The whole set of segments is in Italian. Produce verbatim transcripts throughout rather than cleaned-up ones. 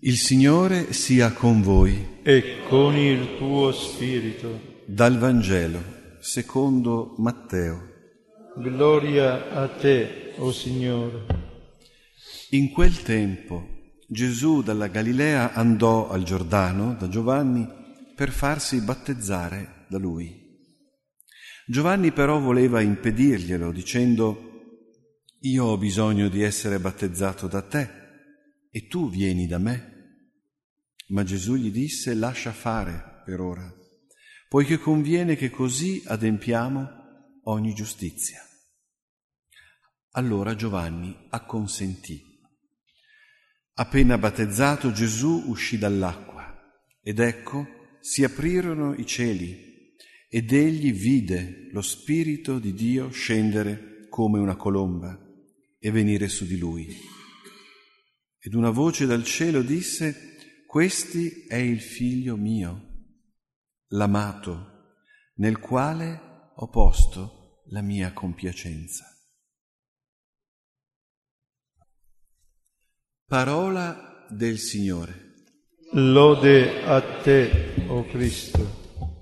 Il Signore sia con voi. E con il tuo spirito. Dal Vangelo secondo Matteo. Gloria a te, o Signore. In quel tempo Gesù dalla Galilea andò al Giordano da Giovanni per farsi battezzare da lui. Giovanni però voleva impedirglielo, dicendo: «Io ho bisogno di essere battezzato da te, e tu vieni da me». Ma Gesù gli disse: «Lascia fare per ora, poiché conviene che così adempiamo ogni giustizia». Allora Giovanni acconsentì. Appena battezzato, Gesù uscì dall'acqua, ed ecco, si aprirono i cieli, ed egli vide lo Spirito di Dio scendere come una colomba e venire su di lui. Ed una voce dal cielo disse: «Questi è il Figlio mio, l'amato, nel quale ho posto la mia compiacenza». Parola del Signore. Lode a te, o Cristo.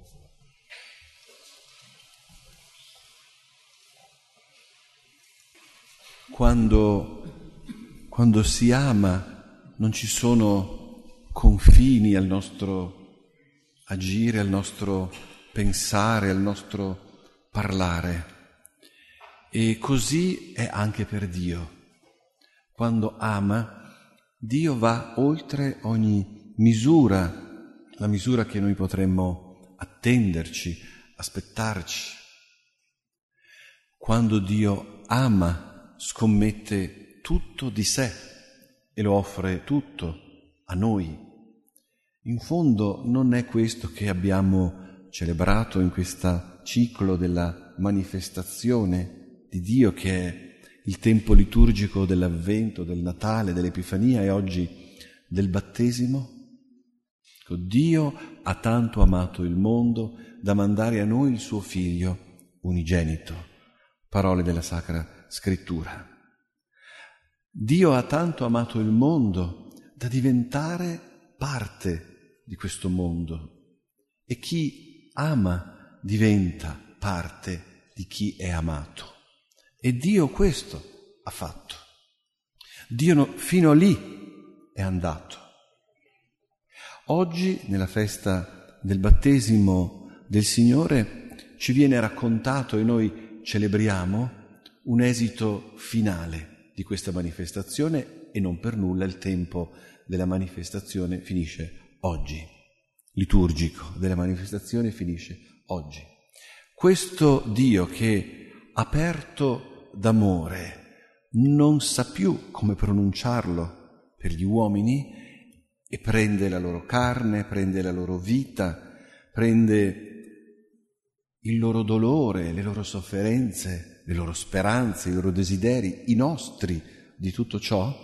Quando, quando si ama non ci sono confini al nostro agire, al nostro pensare, al nostro parlare. E così è anche per Dio. Quando ama, Dio va oltre ogni misura, la misura che noi potremmo attenderci, aspettarci. Quando Dio ama, scommette tutto di sé e lo offre tutto a noi. In fondo non è questo che abbiamo celebrato in questo ciclo della manifestazione di Dio, che è il tempo liturgico dell'Avvento, del Natale, dell'Epifania e oggi del battesimo? Dio ha tanto amato il mondo da mandare a noi il suo Figlio unigenito. Parole della Sacra Scrittura. Dio ha tanto amato il mondo da diventare parte di questo mondo, e chi ama diventa parte di chi è amato. E Dio questo ha fatto. Dio no, fino lì è andato. Oggi, nella festa del battesimo del Signore, ci viene raccontato e noi celebriamo un esito finale di questa manifestazione, e non per nulla il tempo della manifestazione finisce oggi. Liturgico della manifestazione finisce oggi. Questo Dio che, aperto d'amore, non sa più come pronunciarlo per gli uomini e prende la loro carne, prende la loro vita, prende il loro dolore, le loro sofferenze, le loro speranze, i loro desideri, i nostri, di tutto ciò,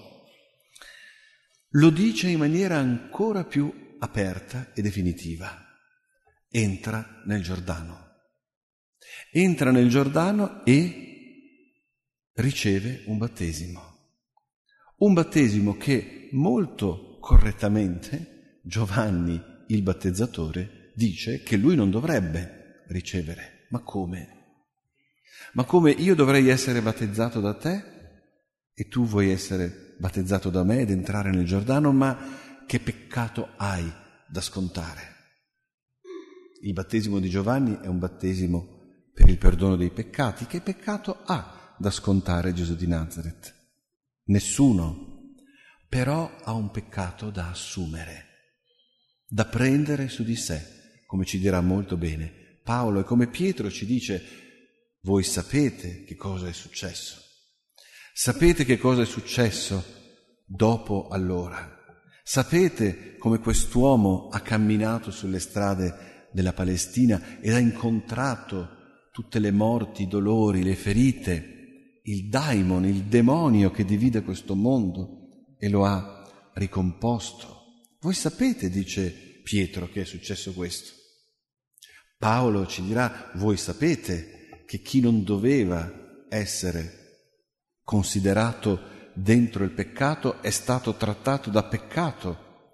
lo dice in maniera ancora più aperta e definitiva. Entra nel Giordano. Entra nel Giordano e riceve un battesimo. Un battesimo che molto correttamente Giovanni, il battezzatore, dice che lui non dovrebbe ricevere. Ma come? Ma come io dovrei essere battezzato da te e tu vuoi essere battezzato da me ed entrare nel Giordano? Ma che peccato hai da scontare? Il battesimo di Giovanni è un battesimo per il perdono dei peccati. Che peccato ha da scontare Gesù di Nazaret? Nessuno. Però ha un peccato da assumere, da prendere su di sé, come ci dirà molto bene Paolo, e come Pietro ci dice: voi sapete che cosa è successo. Sapete che cosa è successo dopo allora. Sapete come quest'uomo ha camminato sulle strade della Palestina ed ha incontrato tutte le morti, i dolori, le ferite, il daimon, il demonio che divide questo mondo, e lo ha ricomposto. Voi sapete, dice Pietro, che è successo questo. Paolo ci dirà: voi sapete che chi non doveva essere considerato dentro il peccato è stato trattato da peccato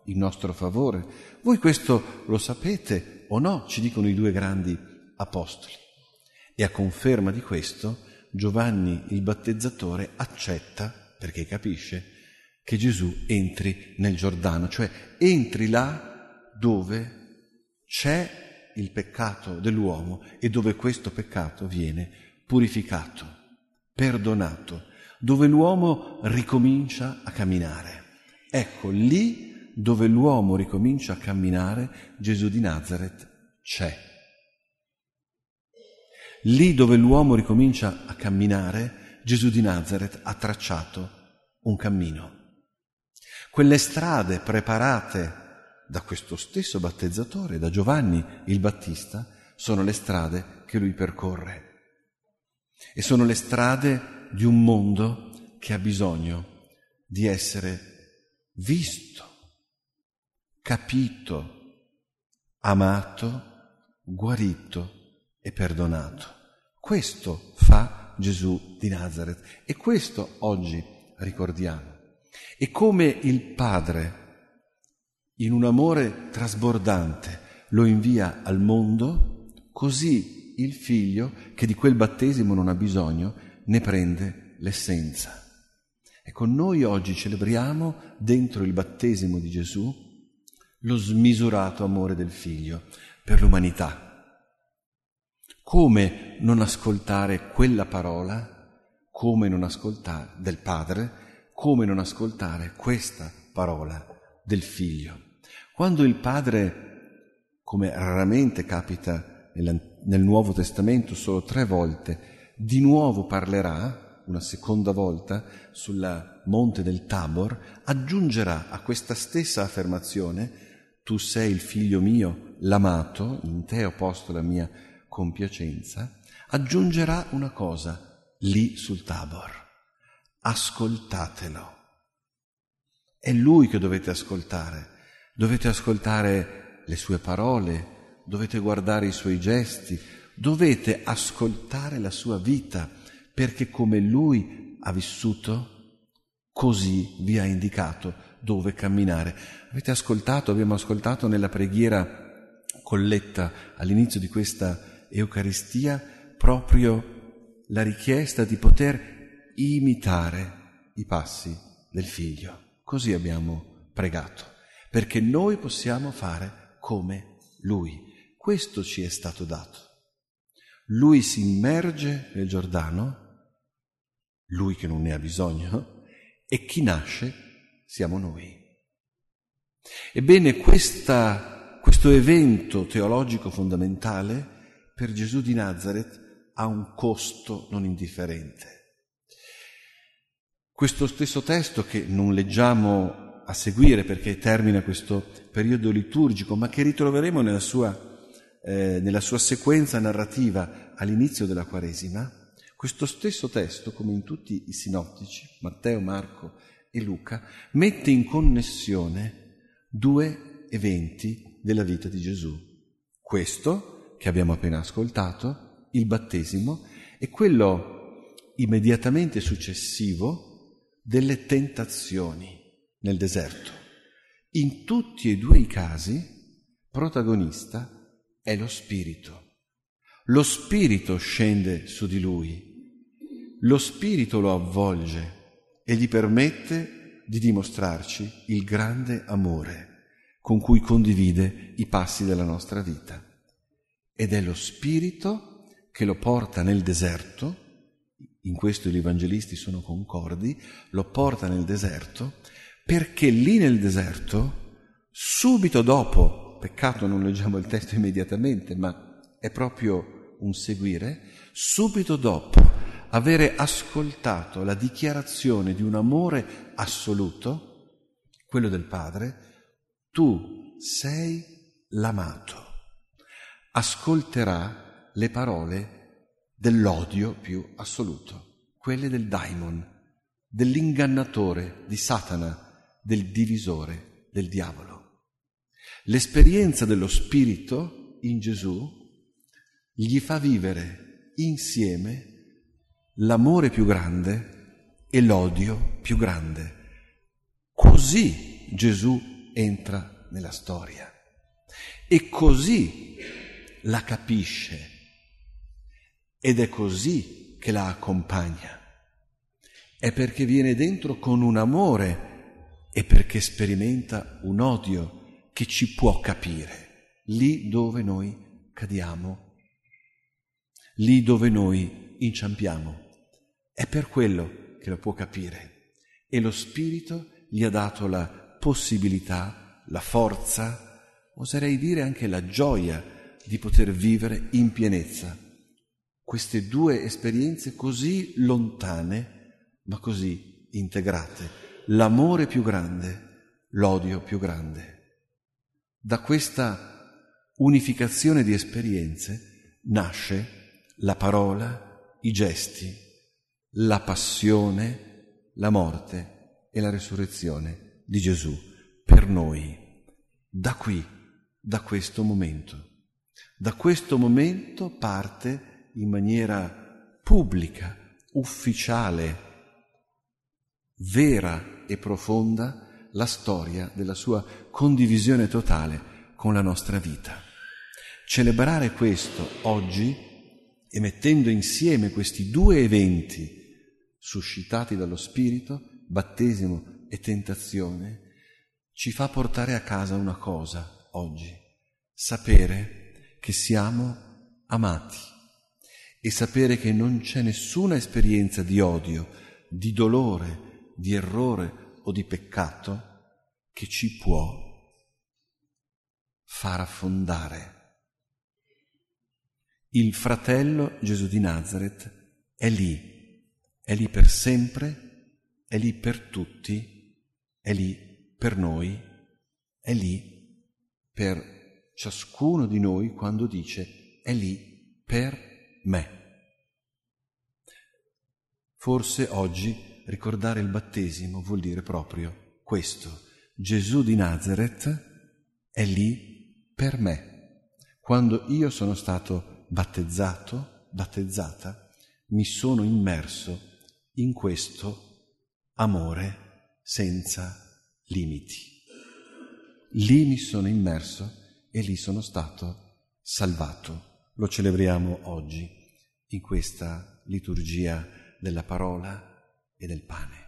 in nostro favore. Voi questo lo sapete o no? Ci dicono i due grandi apostoli. E a conferma di questo, Giovanni il battezzatore accetta, perché capisce, che Gesù entri nel Giordano, cioè entri là dove c'è il peccato dell'uomo e dove questo peccato viene purificato, perdonato, dove l'uomo ricomincia a camminare. Ecco, lì dove l'uomo ricomincia a camminare, Gesù di Nazaret c'è. Lì dove l'uomo ricomincia a camminare, Gesù di Nazaret ha tracciato un cammino. Quelle strade preparate da questo stesso battezzatore, da Giovanni il Battista, sono le strade che lui percorre. E sono le strade di un mondo che ha bisogno di essere visto, capito, amato, guarito e perdonato. Questo fa Gesù di Nazaret e questo oggi ricordiamo. E come il Padre, in un amore trasbordante, lo invia al mondo, così il Figlio, che di quel battesimo non ha bisogno, ne prende l'essenza. Ecco, noi oggi celebriamo dentro il battesimo di Gesù lo smisurato amore del Figlio per l'umanità. Come non ascoltare quella parola, come non ascoltare del Padre, come non ascoltare questa parola del Figlio. Quando il Padre, come raramente capita nel Nuovo Testamento, solo tre volte, di nuovo parlerà, una seconda volta, sul monte del Tabor, aggiungerà a questa stessa affermazione: tu sei il Figlio mio, l'amato, in te ho posto la mia compiacenza, aggiungerà una cosa lì sul Tabor: ascoltatelo. È Lui che dovete ascoltare, dovete ascoltare le sue parole, dovete guardare i suoi gesti, dovete ascoltare la sua vita, perché come Lui ha vissuto, così vi ha indicato dove camminare. Avete ascoltato, abbiamo ascoltato nella preghiera colletta all'inizio di questa Eucaristia proprio la richiesta di poter imitare i passi del Figlio. Così abbiamo pregato, perché noi possiamo fare come Lui. Questo ci è stato dato. Lui si immerge nel Giordano, Lui che non ne ha bisogno, e chi nasce siamo noi. Ebbene, questa, questo evento teologico fondamentale per Gesù di Nazaret ha un costo non indifferente. Questo stesso testo, che non leggiamo a seguire perché termina questo periodo liturgico, ma che ritroveremo nella sua, eh, nella sua sequenza narrativa all'inizio della Quaresima, questo stesso testo, come in tutti i sinottici, Matteo, Marco e Luca, mette in connessione due eventi della vita di Gesù. Questo, che abbiamo appena ascoltato, il battesimo, e quello immediatamente successivo delle tentazioni nel deserto. In tutti e due i casi, protagonista è lo Spirito. Lo Spirito scende su di lui, lo Spirito lo avvolge e gli permette di dimostrarci il grande amore con cui condivide i passi della nostra vita. Ed è lo Spirito che lo porta nel deserto. In questo gli evangelisti sono concordi, lo porta nel deserto, perché lì nel deserto, subito dopo, peccato non leggiamo il testo immediatamente, ma è proprio un seguire, subito dopo avere ascoltato la dichiarazione di un amore assoluto, quello del Padre, tu sei l'amato, ascolterà le parole dell'odio più assoluto, quelle del daimon, dell'ingannatore, di Satana, del divisore, del diavolo. L'esperienza dello Spirito in Gesù gli fa vivere insieme l'amore più grande e l'odio più grande. Così Gesù entra nella storia e così la capisce ed è così che la accompagna. È perché viene dentro con un amore e perché sperimenta un odio che ci può capire lì dove noi cadiamo, lì dove noi inciampiamo. È per quello che lo può capire e lo Spirito gli ha dato la possibilità, la forza, oserei dire anche la gioia di poter vivere in pienezza queste due esperienze così lontane ma così integrate, l'amore più grande, l'odio più grande. Da questa unificazione di esperienze nasce la parola, i gesti, la passione, la morte e la resurrezione di Gesù per noi. Da qui, da questo momento. Da questo momento parte in maniera pubblica, ufficiale, vera e profonda la storia della sua condivisione totale con la nostra vita. Celebrare questo oggi e mettendo insieme questi due eventi suscitati dallo Spirito, battesimo e tentazione, ci fa portare a casa una cosa oggi: sapere che siamo amati e sapere che non c'è nessuna esperienza di odio, di dolore, di errore o di peccato che ci può far affondare. Il fratello Gesù di Nazaret è lì, è lì per sempre, è lì per tutti, è lì per noi, è lì per ciascuno di noi quando dice è lì per me. Forse oggi ricordare il battesimo vuol dire proprio questo. Gesù di Nazaret è lì per me. Quando io sono stato battezzato, battezzata, mi sono immerso in questo amore senza limiti. Lì mi sono immerso e lì sono stato salvato. Lo celebriamo oggi in questa liturgia della parola e del pane.